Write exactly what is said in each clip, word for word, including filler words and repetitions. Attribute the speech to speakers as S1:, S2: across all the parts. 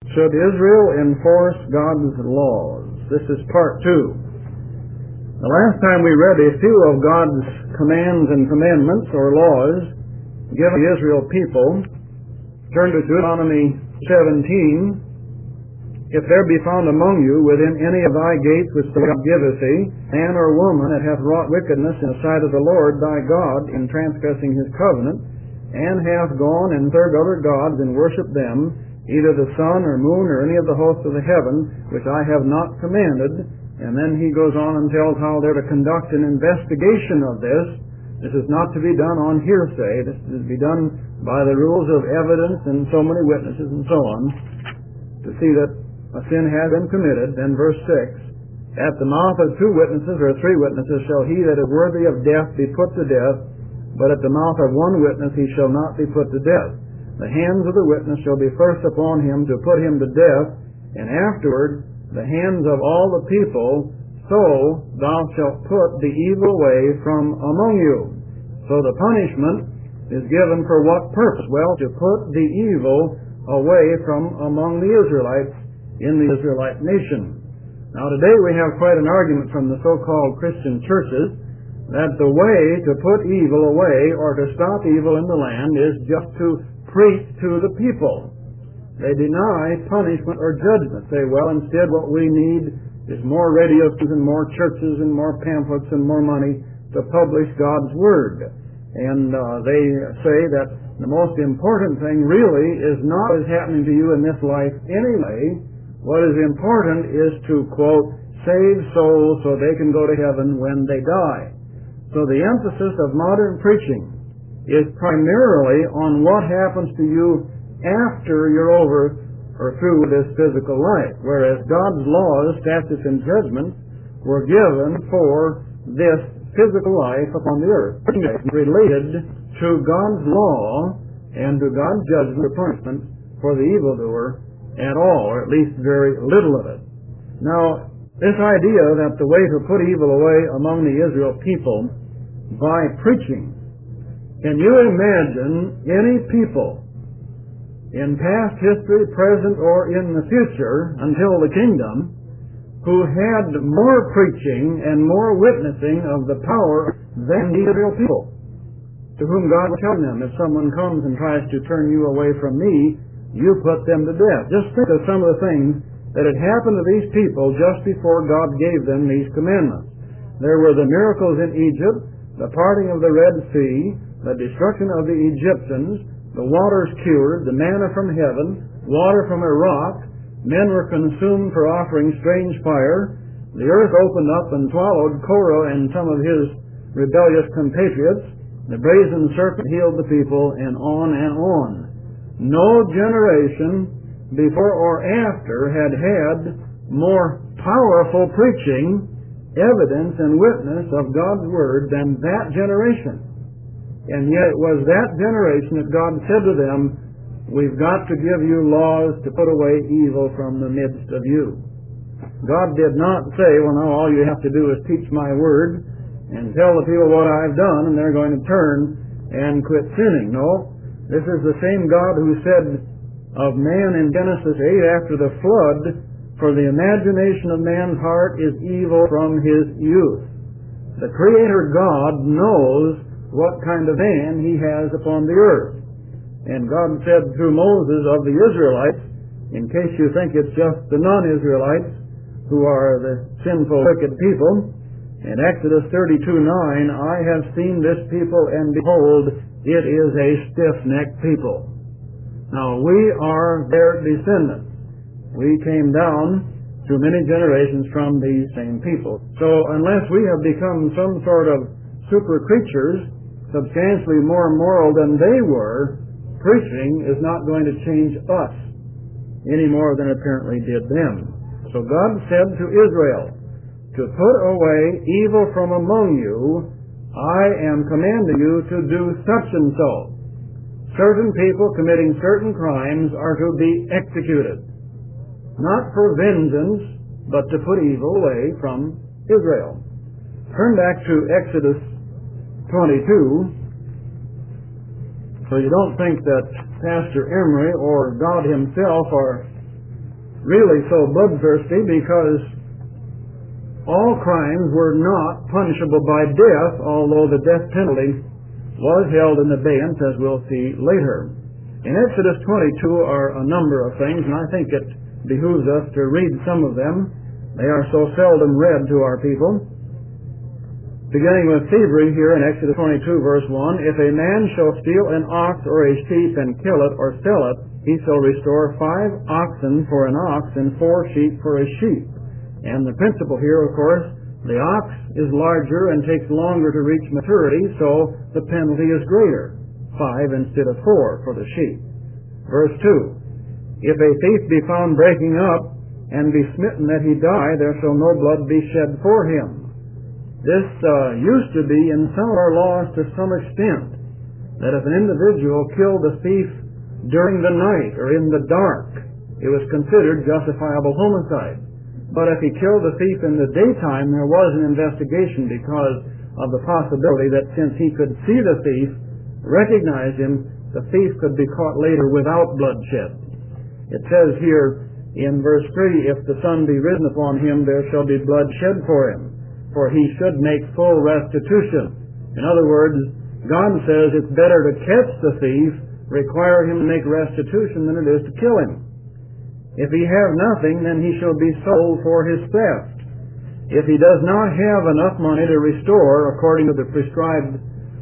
S1: Should Israel enforce God's laws? This is part two. The last time we read a few of God's commands and commandments or laws given to the Israel people. Turn to Deuteronomy seventeen. If there be found among you within any of thy gates which the Lord giveth thee, man or woman that hath wrought wickedness in the sight of the Lord thy God in transgressing his covenant, and hath gone and served other gods and worshipped them, either the sun or moon or any of the hosts of the heaven, which I have not commanded. And then he goes on and tells how they're to conduct an investigation of this. This is not to be done on hearsay. This is to be done by the rules of evidence and so many witnesses and so on, to see that a sin has been committed. Then verse six, at the mouth of two witnesses or three witnesses shall he that is worthy of death be put to death, but at the mouth of one witness he shall not be put to death. The hands of the witness shall be first upon him to put him to death, and afterward the hands of all the people, so thou shalt put the evil away from among you. So the punishment is given for what purpose? Well, to put the evil away from among the Israelites in the Israelite nation. Now today we have quite an argument from the so-called Christian churches that the way to put evil away or to stop evil in the land is just to preach to the people. They deny punishment or judgment. Say, well, instead what we need is more radio and more churches and more pamphlets and more money to publish God's Word. And uh, they say that the most important thing really is not what is happening to you in this life anyway. What is important is to, quote, save souls so they can go to heaven when they die. So the emphasis of modern preaching is primarily on what happens to you after you're over or through this physical life, whereas God's laws, statutes, and judgments were given for this physical life upon the earth, related to God's law and to God's judgment or punishment for the evildoer at all, or at least very little of it. Now, this idea that the way to put evil away among the Israel people by preaching, can you imagine any people in past history, present, or in the future until the kingdom who had more preaching and more witnessing of the power than the Israel people, to whom God was telling them, if someone comes and tries to turn you away from me, you put them to death. Just think of some of the things that had happened to these people just before God gave them these commandments. There were the miracles in Egypt, the parting of the Red Sea, the destruction of the Egyptians, the waters cured, the manna from heaven, water from a rock, men were consumed for offering strange fire, the earth opened up and swallowed Korah and some of his rebellious compatriots, the brazen serpent healed the people, and on and on. No generation before or after had had more powerful preaching, evidence, and witness of God's Word than that generation. And yet it was that generation that God said to them, we've got to give you laws to put away evil from the midst of you. God did not say, well, now all you have to do is teach my Word and tell the people what I've done and they're going to turn and quit sinning. No. This is the same God who said of man in Genesis eight after the flood, for the imagination of man's heart is evil from his youth. The Creator God knows what kind of man He has upon the earth. And God said through Moses of the Israelites, in case you think it's just the non-Israelites who are the sinful, wicked people, in Exodus thirty-two nine, I have seen this people, and behold, it is a stiff-necked people. Now, we are their descendants. We came down through many generations from these same people. So unless we have become some sort of super creatures, substantially more moral than they were, preaching is not going to change us any more than it apparently did them. So God said to Israel, to put away evil from among you, I am commanding you to do such and so. Certain people committing certain crimes are to be executed. Not for vengeance, but to put evil away from Israel. Turn back to Exodus twenty-two, so you don't think that Pastor Emery or God Himself are really so bloodthirsty because all crimes were not punishable by death, although the death penalty was held in abeyance, as we'll see later. In Exodus twenty-two are a number of things, and I think it behooves us to read some of them. They are so seldom read to our people. Beginning with thievery here in Exodus twenty-two, verse one, if a man shall steal an ox or a sheep and kill it or sell it, he shall restore five oxen for an ox and four sheep for a sheep. And the principle here, of course, the ox is larger and takes longer to reach maturity, so the penalty is greater, five instead of four for the sheep. Verse two, if a thief be found breaking up and be smitten that he die, there shall no blood be shed for him. This uh, used to be in some of our laws to some extent, that if an individual killed a thief during the night or in the dark, it was considered justifiable homicide. But if he killed a thief in the daytime, there was an investigation because of the possibility that since he could see the thief, recognize him, the thief could be caught later without bloodshed. It says here in verse three, if the sun be risen upon him, there shall be blood shed for him, for he should make full restitution. In other words, God says it's better to catch the thief, require him to make restitution, than it is to kill him. If he have nothing, then he shall be sold for his theft. If he does not have enough money to restore, according to the prescribed,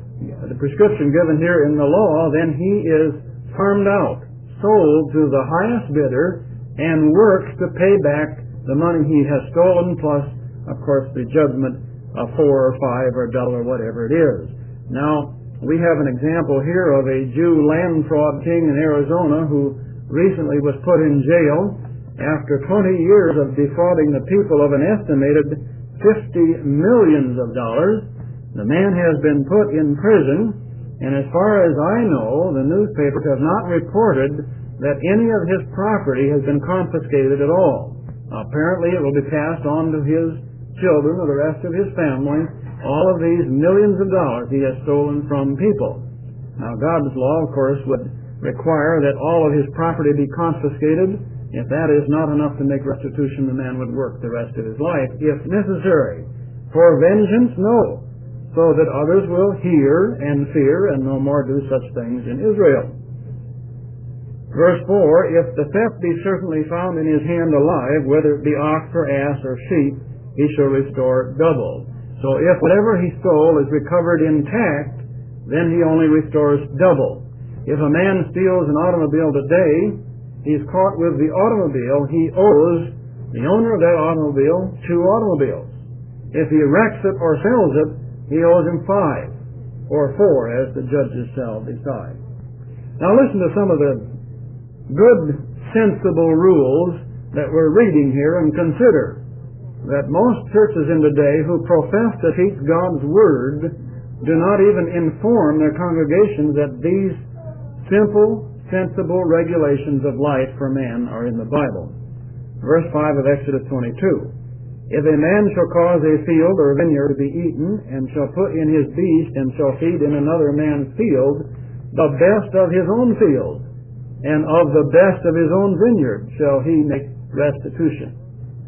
S1: the prescription given here in the law, then he is farmed out, sold to the highest bidder, and works to pay back the money he has stolen, plus, of course, the judgment of four or five or double or whatever it is. Now, we have an example here of a Jew land fraud king in Arizona who recently was put in jail after twenty years of defrauding the people of an estimated fifty millions of dollars. The man has been put in prison, and as far as I know, the newspapers have not reported that any of his property has been confiscated at all. Apparently it will be passed on to his children or the rest of his family, all of these millions of dollars he has stolen from people. Now, God's law, of course, would require that all of his property be confiscated. If that is not enough to make restitution, the man would work the rest of his life, if necessary. For vengeance, no, so that others will hear and fear and no more do such things in Israel. Verse four, if the theft be certainly found in his hand alive, whether it be ox or ass or sheep, he shall restore double. So if whatever he stole is recovered intact, then he only restores double. If a man steals an automobile today, he's caught with the automobile, he owes the owner of that automobile two automobiles. If he wrecks it or sells it, he owes him five, or four, as the judges shall decide. Now listen to some of the good, sensible rules that we're reading here, and consider that most churches in today who profess to teach God's Word do not even inform their congregations that these simple, sensible regulations of life for man are in the Bible. Verse five of Exodus twenty-two. If a man shall cause a field or a vineyard to be eaten, and shall put in his beast, and shall feed in another man's field, the best of his own field, and of the best of his own vineyard shall he make restitution.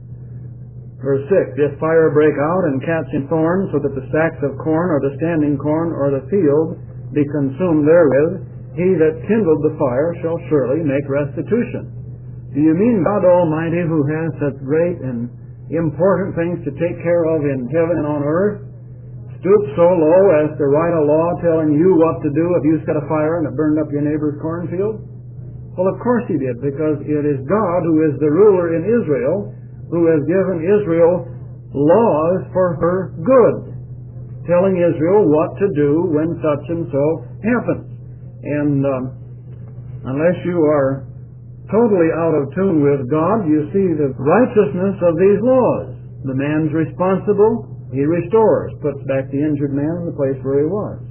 S1: Verse six. If fire break out and catch in thorns, so that the stacks of corn, or the standing corn, or the field be consumed therewith, he that kindled the fire shall surely make restitution. Do you mean God Almighty, who has such great and important things to take care of in heaven and on earth, stooped so low as to write a law telling you what to do if you set a fire and it burned up your neighbor's cornfield? Well, of course he did, because it is God who is the ruler in Israel, who has given Israel laws for her good, telling Israel what to do when such and so happens. And um, unless you are totally out of tune with God, you see the righteousness of these laws. The man's responsible, he restores, puts back the injured man in the place where he was.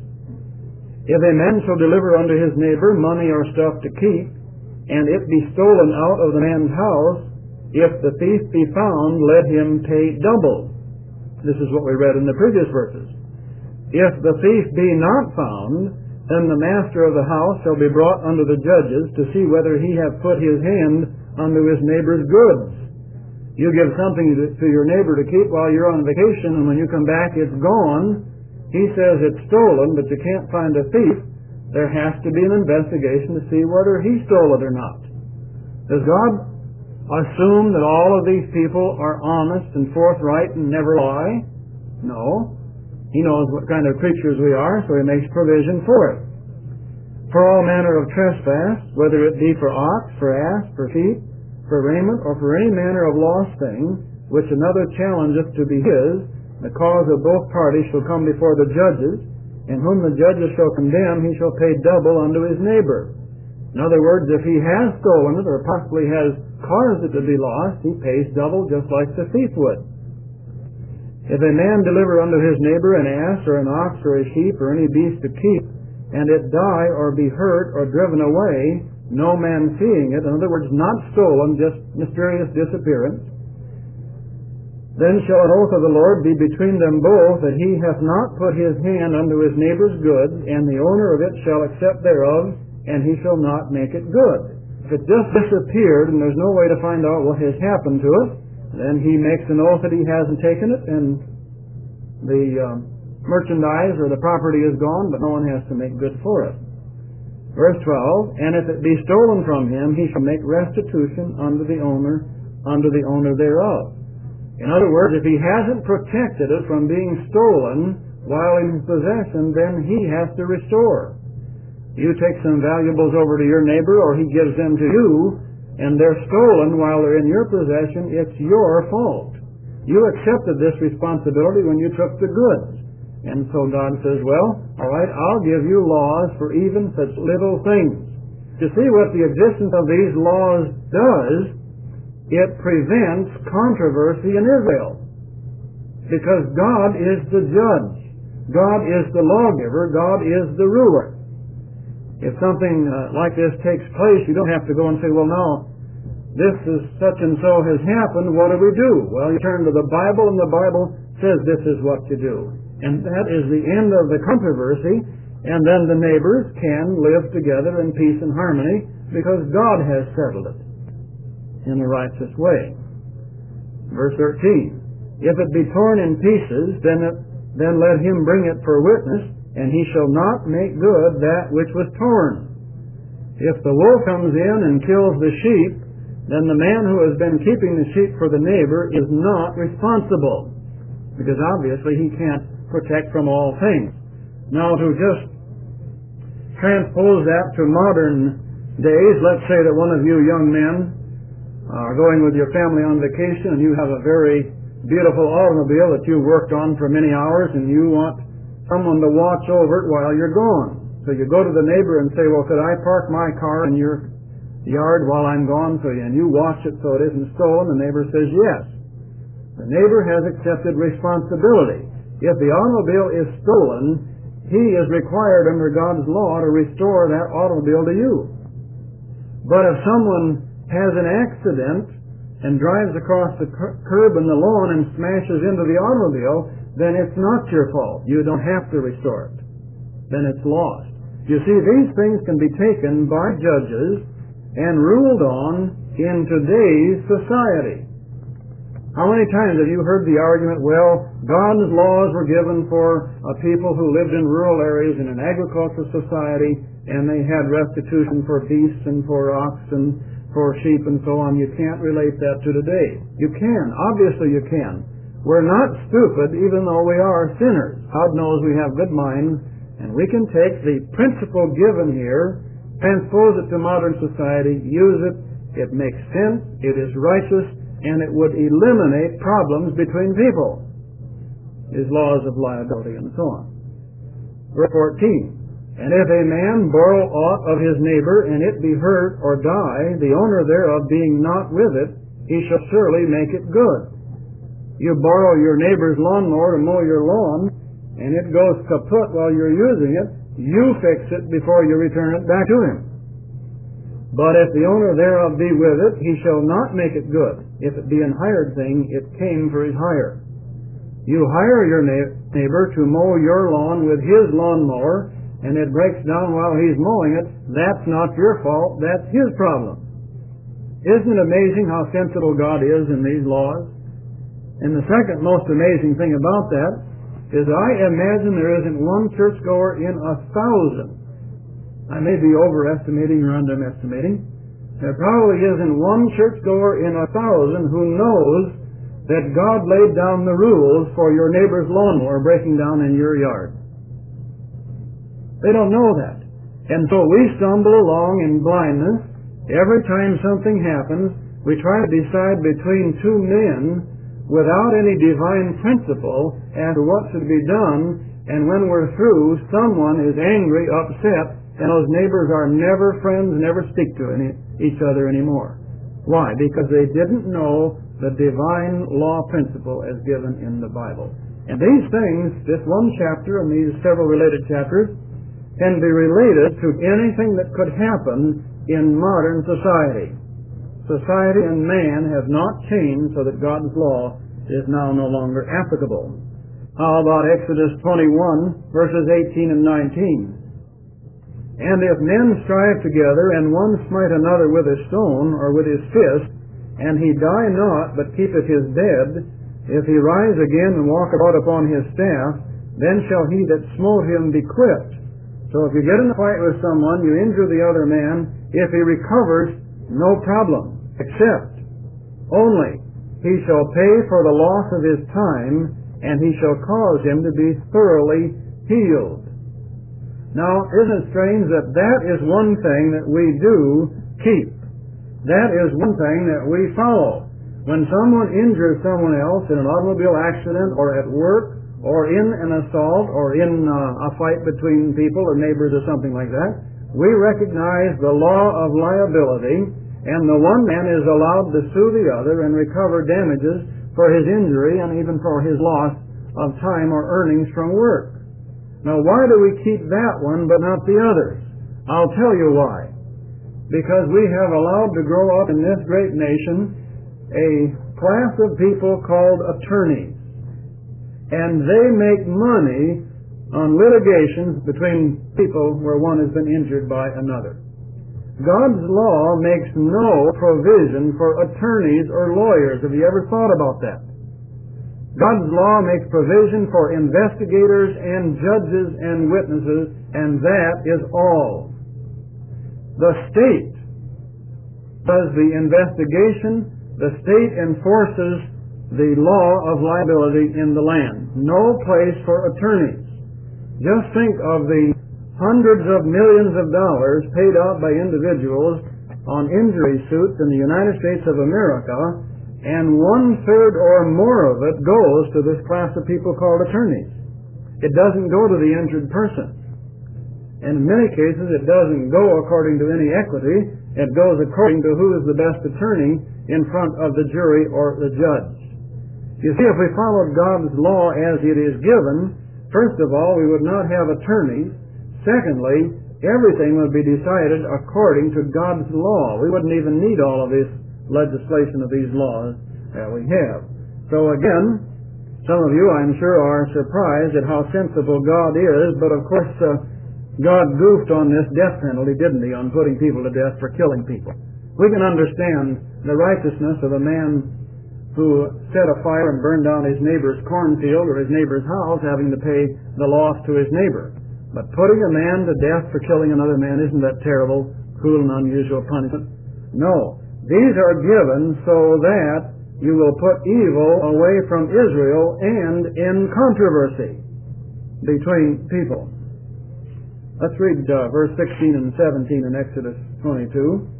S1: If a man shall deliver unto his neighbor money or stuff to keep, and it be stolen out of the man's house, if the thief be found, let him pay double. This is what we read in the previous verses. If the thief be not found, Then the master of the house shall be brought unto the judges to see whether he have put his hand unto his neighbor's goods. You give something to, to your neighbor to keep while you're on vacation, and when you come back it's gone. He says it's stolen, but you can't find a thief. There has to be an investigation to see whether he stole it or not. Does God assume that all of these people are honest and forthright and never lie? No. He knows what kind of creatures we are, so He makes provision for it. For all manner of trespass, whether it be for ox, for ass, for sheep, for raiment, or for any manner of lost thing, which another challengeth to be his, the cause of both parties shall come before the judges, and whom the judges shall condemn, he shall pay double unto his neighbor. In other words, if he has stolen it, or possibly has caused it to be lost, he pays double just like the thief would. If a man deliver unto his neighbor an ass, or an ox, or a sheep, or any beast to keep, and it die, or be hurt, or driven away, no man seeing it, in other words, not stolen, just mysterious disappearance, then shall an oath of the Lord be between them both, that he hath not put his hand unto his neighbor's goods, and the owner of it shall accept thereof, and he shall not make it good. If it just disappeared, and there's no way to find out what has happened to it, then he makes an oath that he hasn't taken it, and the uh, merchandise or the property is gone, but no one has to make good for it. Verse twelve, and if it be stolen from him, he shall make restitution unto the owner, unto the owner thereof. In other words, if he hasn't protected it from being stolen while in his possession, then he has to restore. You take some valuables over to your neighbor, or he gives them to you, and they're stolen while they're in your possession, it's your fault. You accepted this responsibility when you took the goods. And so God says, well, all right, I'll give you laws for even such little things. To see what the existence of these laws does, it prevents controversy in Israel. Because God is the judge. God is the lawgiver. God is the ruler. If something uh, like this takes place, you don't have to go and say, well, now, this is such and so has happened, what do we do? Well, you turn to the Bible, and the Bible says this is what to do. And that is the end of the controversy, and then the neighbors can live together in peace and harmony, because God has settled it in a righteous way. Verse thirteen, if it be torn in pieces, then, it, then let him bring it for witness, and he shall not make good that which was torn. If the wolf comes in and kills the sheep, then the man who has been keeping the sheep for the neighbor is not responsible, because obviously he can't protect from all things. Now, to just transpose that to modern days, let's say that one of you young men are going with your family on vacation, and you have a very beautiful automobile that you worked on for many hours, and you want someone to watch over it while you're gone. So you go to the neighbor and say, well, could I park my car in your yard while I'm gone for you? And you watch it so it isn't stolen. The neighbor says yes. The neighbor has accepted responsibility. If the automobile is stolen, he is required under God's law to restore that automobile to you. But if someone has an accident and drives across the curb and the lawn and smashes into the automobile, then it's not your fault. You don't have to restore it. Then it's lost. You see, these things can be taken by judges and ruled on in today's society. How many times have you heard the argument, well, God's laws were given for uh, people who lived in rural areas in an agricultural society, and they had restitution for beasts and for oxen, for sheep and so on. You can't relate that to today. You can. Obviously you can. We're not stupid, even though we are sinners. God knows we have good minds, and we can take the principle given here, transpose it to modern society, use it, it makes sense, it is righteous, and it would eliminate problems between people. His laws of liability and so on. Verse fourteen, and if a man borrow aught of his neighbor, and it be hurt or die, the owner thereof being not with it, he shall surely make it good. You borrow your neighbor's lawnmower to mow your lawn, and it goes kaput while you're using it, you fix it before you return it back to him. But if the owner thereof be with it, he shall not make it good. If it be an hired thing, it came for his hire. You hire your neighbor to mow your lawn with his lawnmower, and it breaks down while he's mowing it, that's not your fault, that's his problem. Isn't it amazing how sensible God is in these laws? And the second most amazing thing about that is I imagine there isn't one churchgoer in a thousand. I may be overestimating or underestimating. There probably isn't one churchgoer in a thousand who knows that God laid down the rules for your neighbor's lawnmower breaking down in your yard. They don't know that. And so we stumble along in blindness. Every time something happens, we try to decide between two men without any divine principle as to what should be done, and when we're through, someone is angry, upset, and those neighbors are never friends, never speak to any, each other anymore. Why? Because they didn't know the divine law principle as given in the Bible. And these things, this one chapter and these several related chapters, can be related to anything that could happen in modern society. Society and man have not changed so that God's law is now no longer applicable. How about Exodus twenty-one, verses eighteen and nineteen? And if men strive together, and one smite another with a stone or with his fist, and he die not, but keepeth his bed, if he rise again and walk about upon his staff, then shall he that smote him be quit. So if you get in a fight with someone, you injure the other man, if he recovers, no problem, except only he shall pay for the loss of his time, and he shall cause him to be thoroughly healed. Now, isn't it strange that that is one thing that we do keep? That is one thing that we follow. When someone injures someone else in an automobile accident or at work or in an assault or in uh, a fight between people or neighbors or something like that, we recognize the law of liability, and the one man is allowed to sue the other and recover damages for his injury and even for his loss of time or earnings from work. Now, why do we keep that one but not the others? I'll tell you why. Because we have allowed to grow up in this great nation a class of people called attorneys. And they make money on litigations between people where one has been injured by another. God's law makes no provision for attorneys or lawyers. Have you ever thought about that? God's law makes provision for investigators and judges and witnesses, and that is all. The state does the investigation. The state enforces the law of liability in the land. No place for attorneys. Just think of the hundreds of millions of dollars paid out by individuals on injury suits in the United States of America, and one-third or more of it goes to this class of people called attorneys. It doesn't go to the injured person. And in many cases, it doesn't go according to any equity. It goes according to who is the best attorney in front of the jury or the judge. You see, if we followed God's law as it is given, first of all, we would not have attorneys. Secondly, everything would be decided according to God's law. We wouldn't even need all of this legislation of these laws that we have. So again, some of you, I'm sure, are surprised at how sensible God is, but of course, uh, God goofed on this death penalty, didn't he, on putting people to death for killing people. We can understand the righteousness of a man who set a fire and burned down his neighbor's cornfield or his neighbor's house, having to pay the loss to his neighbor. But putting a man to death for killing another man, isn't that terrible, cruel, and unusual punishment? No. These are given so that you will put evil away from Israel and in controversy between people. Let's read uh, verse sixteen and seventeen in Exodus twenty-two.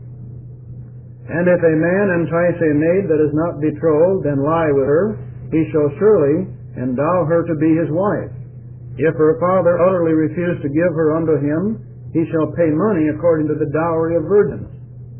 S1: And if a man entice a maid that is not betrothed, and lie with her, he shall surely endow her to be his wife. If her father utterly refuse to give her unto him, he shall pay money according to the dowry of virgins.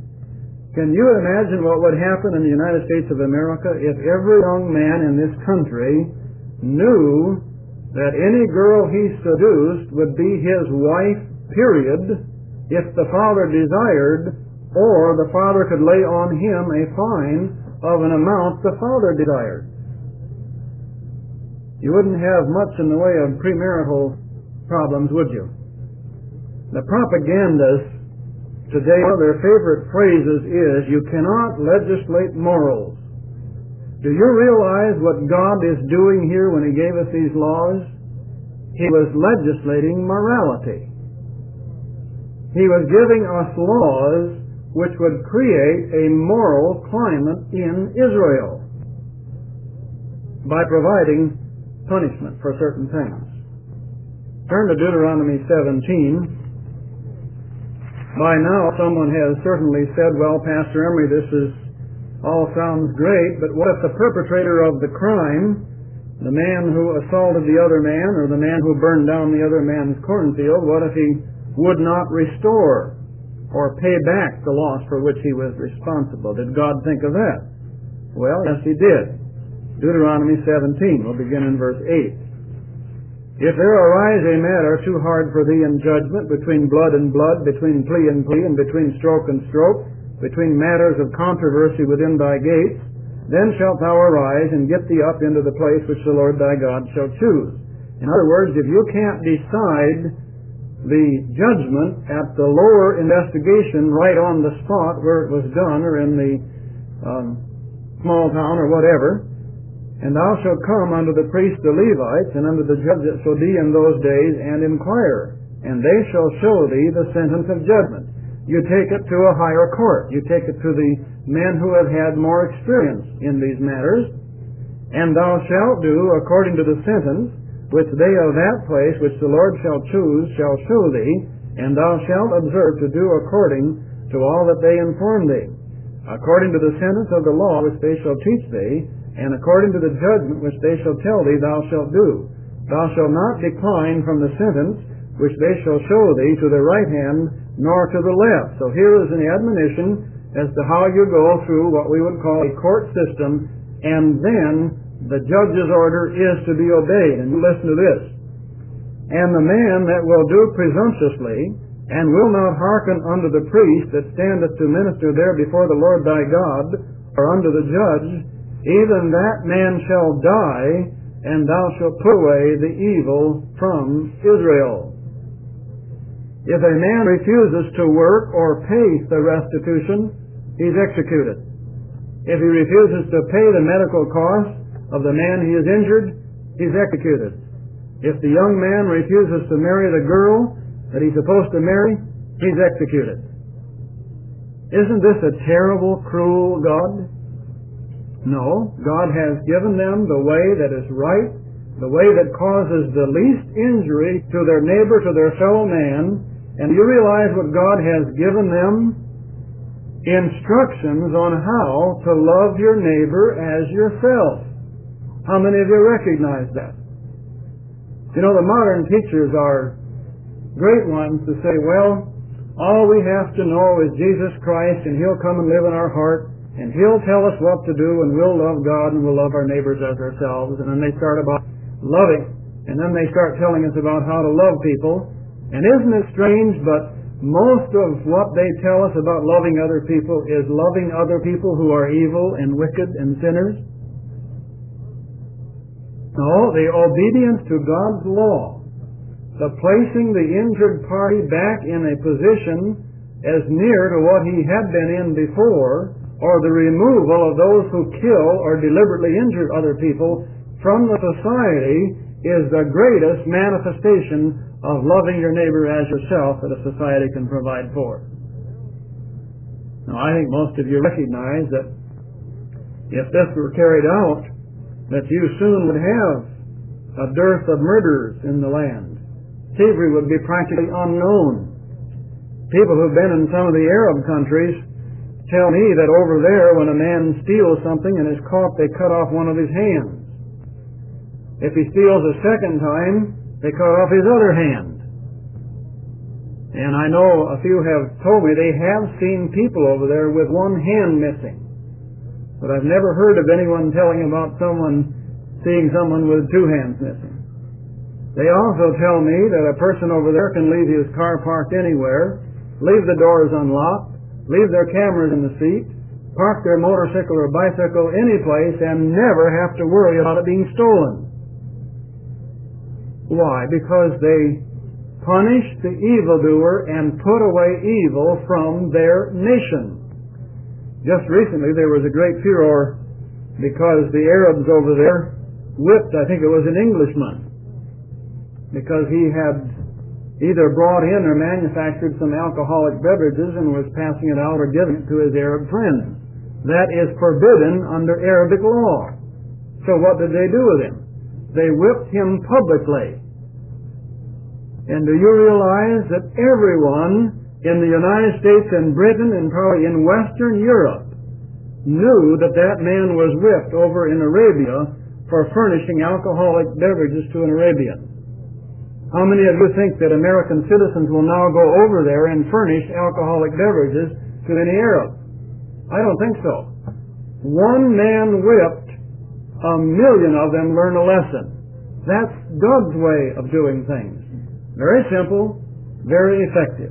S1: Can you imagine what would happen in the United States of America if every young man in this country knew that any girl he seduced would be his wife, period, if the father desired, or the father could lay on him a fine of an amount the father desired? You wouldn't have much in the way of premarital problems, would you? The propagandists today, one of their favorite phrases is, you cannot legislate morals. Do you realize what God is doing here when He gave us these laws? He was legislating morality. He was giving us laws which would create a moral climate in Israel by providing punishment for certain things. Turn to Deuteronomy seventeen. By now, someone has certainly said, well, Pastor Emery, this is all sounds great, but what if the perpetrator of the crime, the man who assaulted the other man or the man who burned down the other man's cornfield, what if he would not restore or pay back the loss for which he was responsible? Did God think of that? Well, yes, He did. Deuteronomy seventeen, we'll begin in verse eight. If there arise a matter too hard for thee in judgment, between blood and blood, between plea and plea, and between stroke and stroke, between matters of controversy within thy gates, then shalt thou arise and get thee up into the place which the Lord thy God shall choose. In other words, if you can't decide the judgment at the lower investigation right on the spot where it was done, or in the um, small town or whatever, and thou shalt come unto the priests the Levites, and unto the judge that shall be in those days, and inquire, and they shall show thee the sentence of judgment. You take it to a higher court. You take it to the men who have had more experience in these matters, and thou shalt do according to the sentence which they of that place which the Lord shall choose shall show thee, and thou shalt observe to do according to all that they inform thee, according to the sentence of the law which they shall teach thee, and according to the judgment which they shall tell thee thou shalt do. Thou shalt not decline from the sentence which they shall show thee to the right hand nor to the left. So here is an admonition as to how you go through what we would call a court system, and then the judge's order is to be obeyed. And you listen to this. And the man that will do presumptuously, and will not hearken unto the priest that standeth to minister there before the Lord thy God, or unto the judge, even that man shall die, and thou shalt put away the evil from Israel. If a man refuses to work or pay the restitution, he's executed. If he refuses to pay the medical costs of the man he has injured, he's executed. If the young man refuses to marry the girl that he's supposed to marry, he's executed. Isn't this a terrible, cruel God? No, God has given them the way that is right, the way that causes the least injury to their neighbor, to their fellow man, and you realize what God has given them? Instructions on how to love your neighbor as yourself. How many of you recognize that? You know, the modern teachers are great ones to say, well, all we have to know is Jesus Christ, and He'll come and live in our heart, and He'll tell us what to do, and we'll love God, and we'll love our neighbors as ourselves. And then they start about loving, and then they start telling us about how to love people. And isn't it strange, but most of what they tell us about loving other people is loving other people who are evil and wicked and sinners? No, the obedience to God's law, the placing the injured party back in a position as near to what he had been in before, or the removal of those who kill or deliberately injure other people from the society, is the greatest manifestation of loving your neighbor as yourself that a society can provide for. Now, I think most of you recognize that if this were carried out, that you soon would have a dearth of murderers in the land. Thievery would be practically unknown. People who've been in some of the Arab countries tell me that over there, when a man steals something and is caught, they cut off one of his hands. If he steals a second time, they cut off his other hand. And I know a few have told me they have seen people over there with one hand missing. But I've never heard of anyone telling about someone seeing someone with two hands missing. They also tell me that a person over there can leave his car parked anywhere, leave the doors unlocked, leave their cameras in the seat, park their motorcycle or bicycle any place, and never have to worry about it being stolen. Why? Because they punish the evildoer and put away evil from their nation. Just recently there was a great furor because the Arabs over there whipped, I think it was an Englishman, because he had either brought in or manufactured some alcoholic beverages and was passing it out or giving it to his Arab friends. That is forbidden under Arabic law. So what did they do with him? They whipped him publicly. And do you realize that everyone in the United States and Britain and probably in Western Europe knew that that man was whipped over in Arabia for furnishing alcoholic beverages to an Arabian? How many of you think that American citizens will now go over there and furnish alcoholic beverages to any Arab? I don't think so. One man whipped, a million of them learn a lesson. That's God's way of doing things. Very simple, very effective.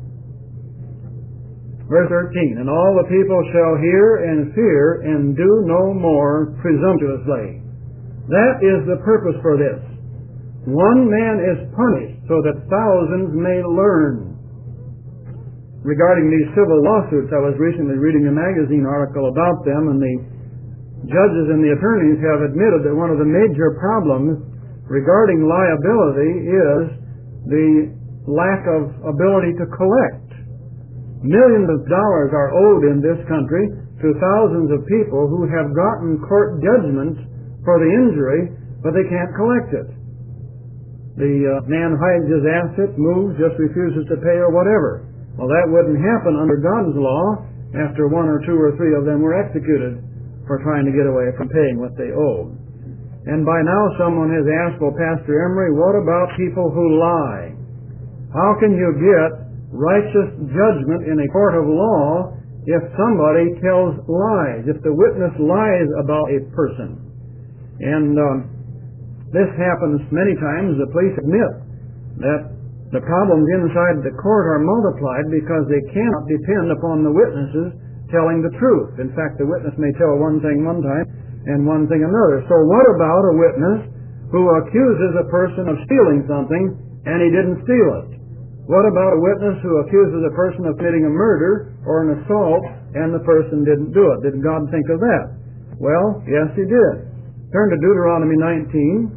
S1: Verse thirteen, and all the people shall hear and fear and do no more presumptuously. That is the purpose for this. One man is punished so that thousands may learn. Regarding these civil lawsuits, I was recently reading a magazine article about them, and the judges and the attorneys have admitted that one of the major problems regarding liability is the lack of ability to collect. Millions of dollars are owed in this country to thousands of people who have gotten court judgments for the injury, but they can't collect it. The uh, man hides his asset, moves, just refuses to pay or whatever. Well, that wouldn't happen under God's law after one or two or three of them were executed for trying to get away from paying what they owed. And by now someone has asked, well, Pastor Emery, what about people who lie? How can you get righteous judgment in a court of law if somebody tells lies, if the witness lies about a person? And um, this happens many times. The police admit that the problems inside the court are multiplied because they cannot depend upon the witnesses telling the truth. In fact, the witness may tell one thing one time and one thing another. So what about a witness who accuses a person of stealing something and he didn't steal it? What about a witness who accuses a person of committing a murder or an assault and the person didn't do it? Did God think of that? Well, yes, He did. Turn to Deuteronomy nineteen,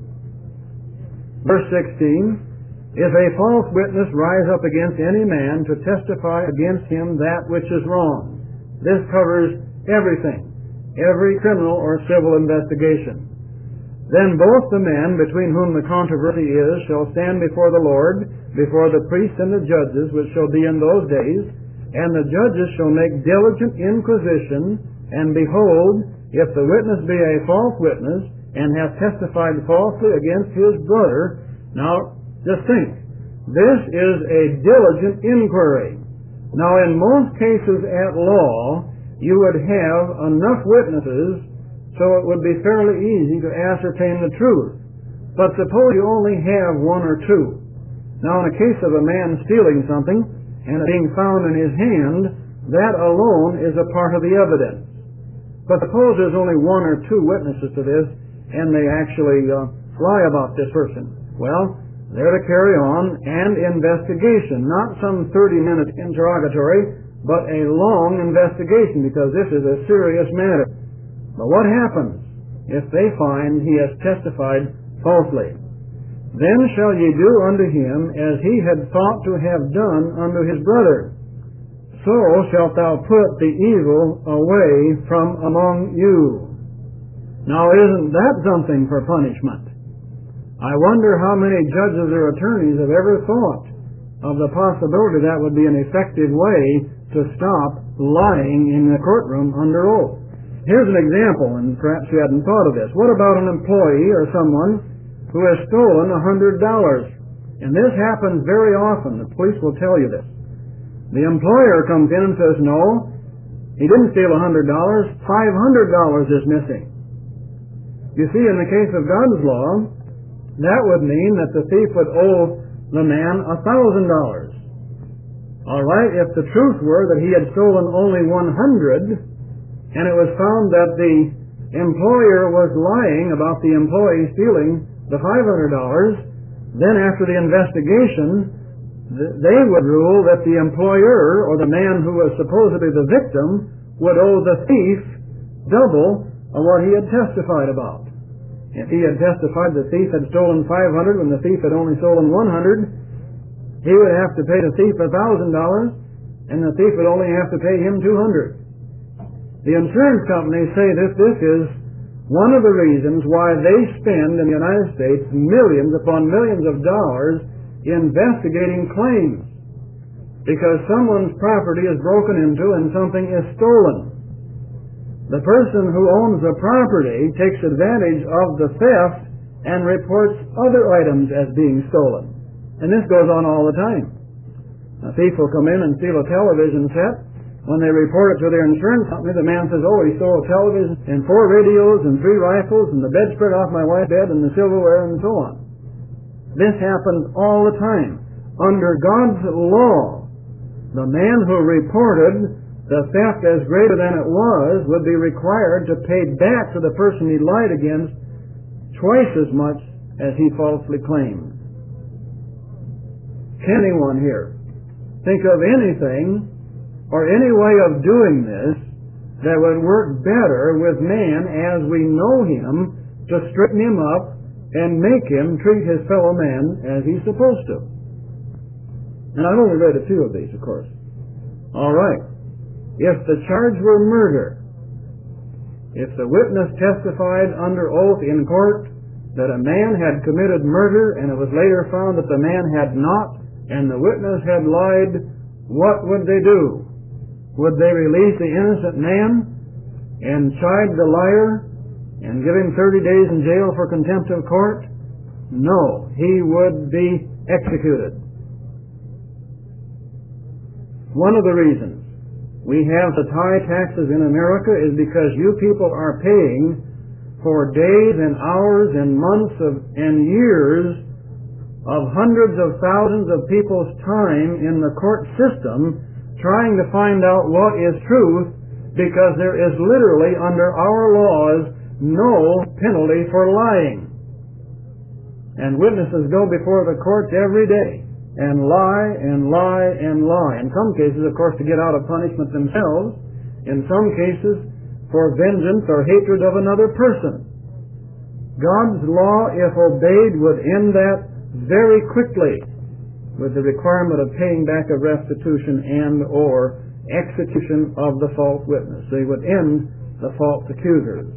S1: verse sixteen. If a false witness rise up against any man to testify against him that which is wrong. This covers everything, every criminal or civil investigation. Then both the men between whom the controversy is shall stand before the Lord, before the priests and the judges, which shall be in those days, and the judges shall make diligent inquisition, and behold, if the witness be a false witness, and hath testified falsely against his brother. Now, just think, this is a diligent inquiry. Now, in most cases at law, you would have enough witnesses so it would be fairly easy to ascertain the truth. But suppose you only have one or two. Now, in a case of a man stealing something and it being found in his hand, that alone is a part of the evidence. But suppose there's only one or two witnesses to this and they actually uh, lie about this person. Well, they're to carry on an investigation, not some thirty-minute interrogatory, but a long investigation, because this is a serious matter. But what happens if they find he has testified falsely? Then shall ye do unto him as he had thought to have done unto his brother. So shalt thou put the evil away from among you. Now, isn't that something for punishment? I wonder how many judges or attorneys have ever thought of the possibility that would be an effective way to stop lying in the courtroom under oath. Here's an example, and perhaps you hadn't thought of this. What about an employee or someone who has stolen a hundred dollars? And this happens very often. The police will tell you this. The employer comes in and says, no, he didn't steal a hundred dollars. Five hundred dollars is missing. You see, in the case of God's law, that would mean that the thief would owe the man a thousand dollars. All right, if the truth were that he had stolen only one hundred, and it was found that the employer was lying about the employee stealing the five hundred dollars, Then after the investigation, they would rule that the employer, or the man who was supposedly the victim, would owe the thief double of what he had testified about. If he had testified the thief had stolen five hundred when the thief had only stolen one hundred, he would have to pay the thief one thousand dollars, and the thief would only have to pay him two hundred dollars. The insurance companies say that this is one of the reasons why they spend in the United States millions upon millions of dollars investigating claims, because someone's property is broken into and something is stolen. The person who owns the property takes advantage of the theft and reports other items as being stolen. And this goes on all the time. A thief will come in and steal a television set. When they report it to their insurance company, the man says, oh, he stole a television and four radios and three rifles and the bedspread off my wife's bed and the silverware and so on. This happens all the time. Under God's law, the man who reported the theft as greater than it was would be required to pay back to the person he lied against twice as much as he falsely claimed. Can anyone here think of anything or any way of doing this that would work better with man as we know him, to straighten him up and make him treat his fellow man as he's supposed to? And I've only read a few of these, of course. All right. If the charge were murder, if the witness testified under oath in court that a man had committed murder and it was later found that the man had not, and the witness had lied, what would they do? Would they release the innocent man and chide the liar and give him thirty days in jail for contempt of court? No, he would be executed. One of the reasons we have such high taxes in America is because you people are paying for days and hours and months of, and years of hundreds of thousands of people's time in the court system trying to find out what is truth, because there is literally under our laws no penalty for lying. And witnesses go before the courts every day and lie and lie and lie. In some cases, of course, to get out of punishment themselves. In some cases, for vengeance or hatred of another person. God's law, if obeyed, would end that very quickly, with the requirement of paying back a restitution and or execution of the false witness. They would end the false accusers.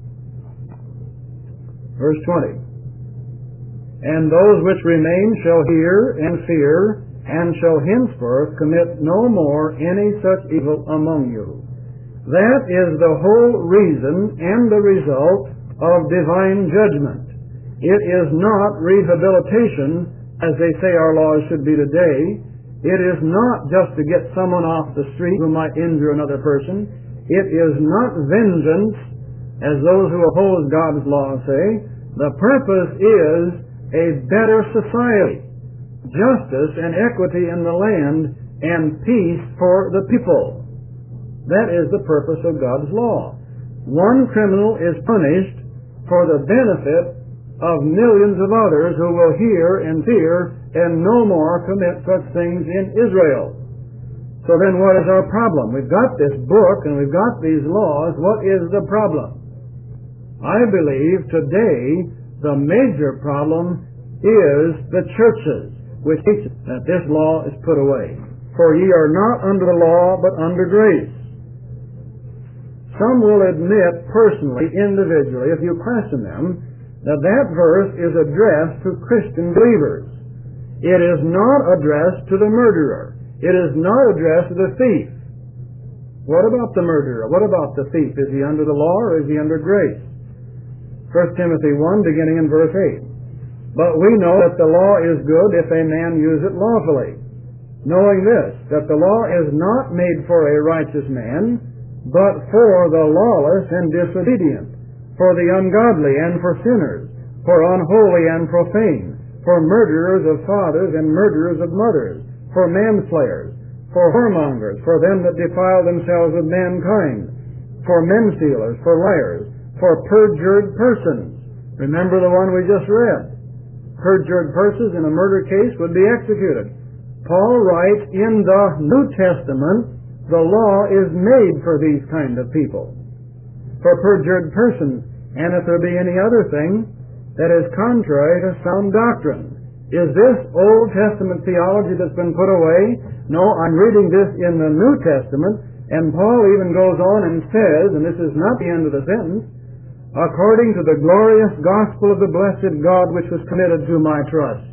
S1: Verse twenty. And those which remain shall hear and fear, and shall henceforth commit no more any such evil among you. That is the whole reason and the result of divine judgment. It is not rehabilitation, as they say our laws should be today. It is not just to get someone off the street who might injure another person. It is not vengeance, as those who oppose God's law say. The purpose is a better society, justice and equity in the land, and peace for the people. That is the purpose of God's law. One criminal is punished for the benefit of millions of others who will hear and fear and no more commit such things in Israel. So then what is our problem? We've got this book and we've got these laws. What is the problem? I believe today the major problem is the churches, which teach that this law is put away. For ye are not under the law, but under grace. Some will admit personally, individually, if you question them, that that verse is addressed to Christian believers. It is not addressed to the murderer. It is not addressed to the thief. What about the murderer? What about the thief? Is he under the law or is he under grace? First Timothy one, beginning in verse eight. But we know that the law is good if a man use it lawfully, knowing this, that the law is not made for a righteous man, but for the lawless and disobedient, for the ungodly and for sinners, for unholy and profane, for murderers of fathers and murderers of mothers, for manslayers, for whoremongers, for them that defile themselves with mankind, for men-stealers, for liars, for perjured persons. Remember the one we just read. perjured persons in a murder case would be executed. Paul writes, in the New Testament, the law is made for these kind of people, for perjured persons. And if there be any other thing that is contrary to sound doctrine. Is this Old Testament theology that's been put away? No, I'm reading this in the New Testament, and Paul even goes on and says, and this is not the end of the sentence, according to the glorious gospel of the blessed God which was committed to my trust.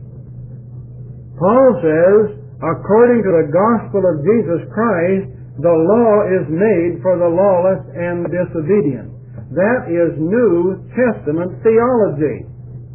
S1: Paul says, according to the gospel of Jesus Christ, the law is made for the lawless and disobedient. That is New Testament theology.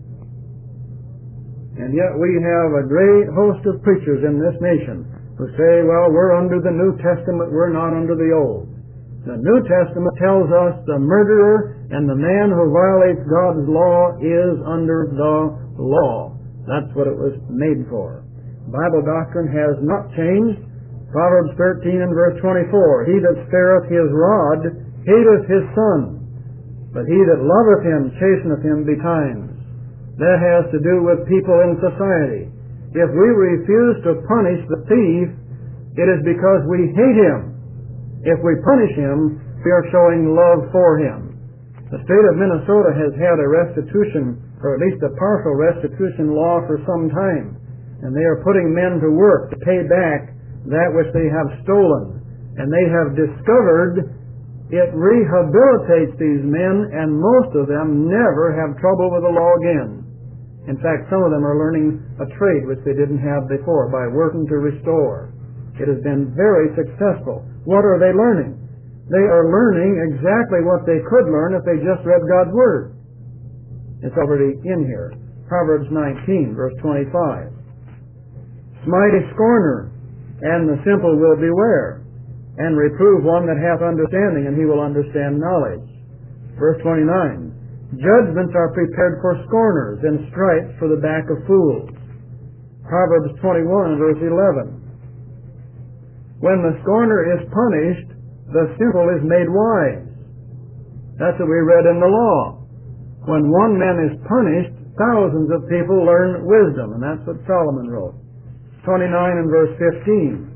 S1: And yet we have a great host of preachers in this nation who say, well, we're under the New Testament, we're not under the Old. The New Testament tells us the murderer and the man who violates God's law is under the law. That's what it was made for. Bible doctrine has not changed. Proverbs thirteen and verse twenty-four, he that spareth his rod hateth his son, but he that loveth him chasteneth him betimes. That has to do with people in society. If we refuse to punish the thief, it is because we hate him. If we punish him, we are showing love for him. The state of Minnesota has had a restitution, or at least a partial restitution law for some time, and they are putting men to work to pay back that which they have stolen. And they have discovered it rehabilitates these men, and most of them never have trouble with the law again. In fact, some of them are learning a trade which they didn't have before by working to restore. It has been very successful. What are they learning? They are learning exactly what they could learn if they just read God's Word. It's already in here. Proverbs nineteen, verse twenty-five. Smite a scorner, and the simple will beware, and reprove one that hath understanding, and he will understand knowledge. Verse twenty-nine. Judgments are prepared for scorners, and stripes for the back of fools. Proverbs twenty-one, verse eleven. When the scorner is punished, the simple is made wise. That's what we read in the law. When one man is punished, thousands of people learn wisdom, and that's what Solomon wrote. twenty-nine and verse fifteen.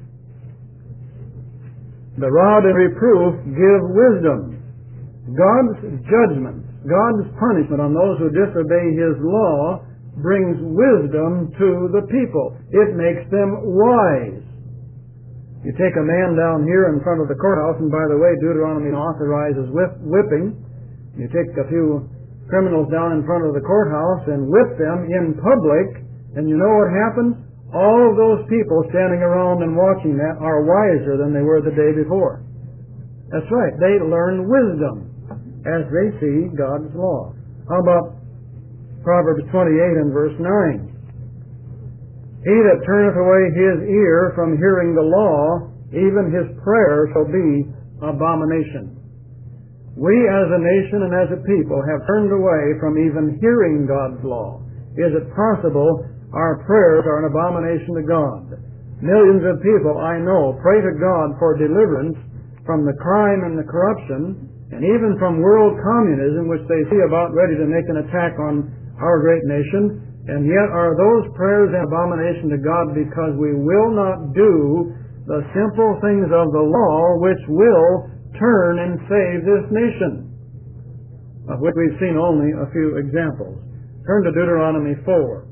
S1: The rod and reproof give wisdom. God's judgment, God's punishment on those who disobey His law brings wisdom to the people. It makes them wise. You take a man down here in front of the courthouse, and by the way, Deuteronomy authorizes whip, whipping. You take a few criminals down in front of the courthouse and whip them in public, and you know what happens? All of those people standing around and watching that are wiser than they were the day before. That's right. They learn wisdom as they see God's law. How about Proverbs twenty-eight and verse nine? He that turneth away his ear from hearing the law, even his prayer shall be abomination. We as a nation and as a people have turned away from even hearing God's law. Is it possible our prayers are an abomination to God? Millions of people, I know, pray to God for deliverance from the crime and the corruption, and even from world communism, which they see about ready to make an attack on our great nation. And yet are those prayers an abomination to God because we will not do the simple things of the law which will turn and save this nation, of which we've seen only a few examples. Turn to Deuteronomy four.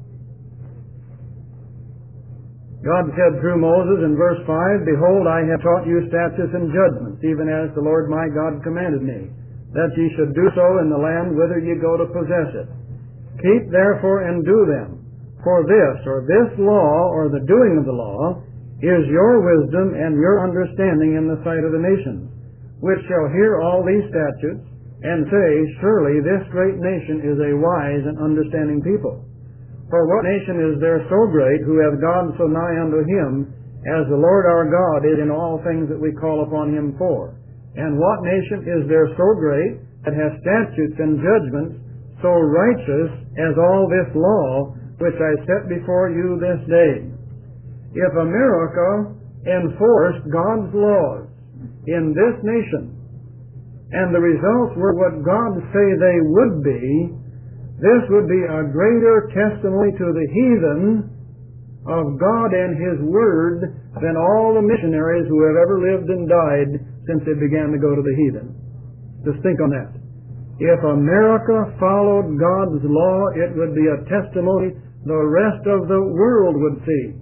S1: God said through Moses in verse five, Behold, I have taught you statutes and judgments, even as the Lord my God commanded me, that ye should do so in the land whither ye go to possess it. Keep therefore and do them, for this, or this law, or the doing of the law, is your wisdom and your understanding in the sight of the nations, which shall hear all these statutes, and say, Surely this great nation is a wise and understanding people. For what nation is there so great, who hath God so nigh unto him, as the Lord our God is in all things that we call upon him for? And what nation is there so great, that hath statutes and judgments so righteous as all this law which I set before you this day? If America enforced God's laws in this nation, and the results were what God say they would be, This would be a greater testimony to the heathen of God and His Word than all the missionaries who have ever lived and died since they began to go to the heathen. Just think on that. If America followed God's law, it would be a testimony the rest of the world would see.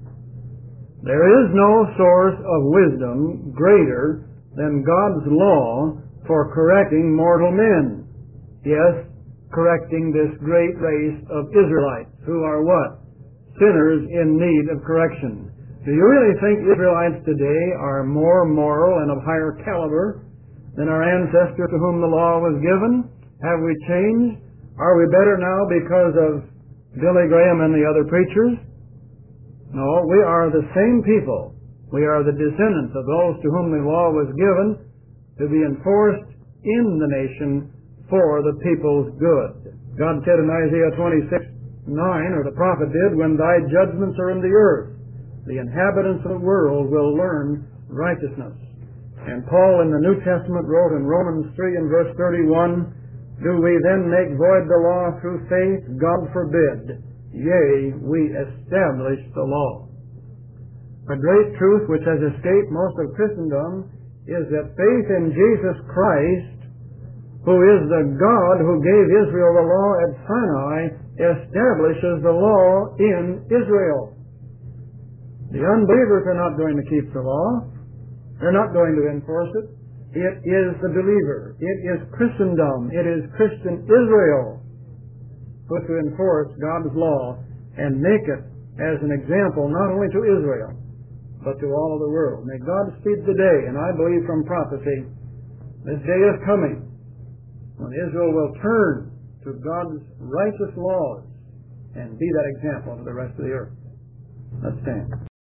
S1: There is no source of wisdom greater than God's law for correcting mortal men. Yes, correcting this great race of Israelites who are what? Sinners in need of correction. Do you really think Israelites today are more moral and of higher caliber than our ancestors to whom the law was given? Have we changed? Are we better now because of Billy Graham and the other preachers? No, we are the same people. We are the descendants of those to whom the law was given to be enforced in the nation for the people's good. God said in Isaiah twenty-six nine, or the prophet did, when thy judgments are in the earth, the inhabitants of the world will learn righteousness. And Paul in the New Testament wrote in Romans three and verse thirty-one, do we then make void the law through faith? God forbid. Yea, we establish the law. A great truth which has escaped most of Christendom is that faith in Jesus Christ, who is the God who gave Israel the law at Sinai, establishes the law in Israel. The unbelievers are not going to keep the law. They're not going to enforce it. It is the believer. It is Christendom. It is Christian Israel who is to enforce God's law and make it as an example not only to Israel, but to all of the world. May God speed the day, and I believe from prophecy, this day is coming when Israel will turn to God's righteous laws and be that example to the rest of the earth. Let's stand.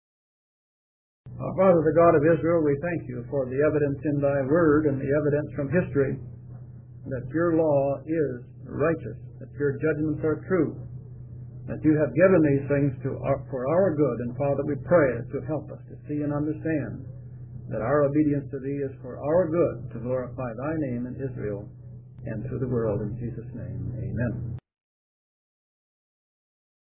S1: Our Father, the God of Israel, we thank you for the evidence in thy word and the evidence from history that your law is righteous, that your judgments are true, that you have given these things to our, for our good. And Father, we pray that you help us to see and understand that our obedience to thee is for our good, to glorify thy name in Israel and to the world. In Jesus' name, amen.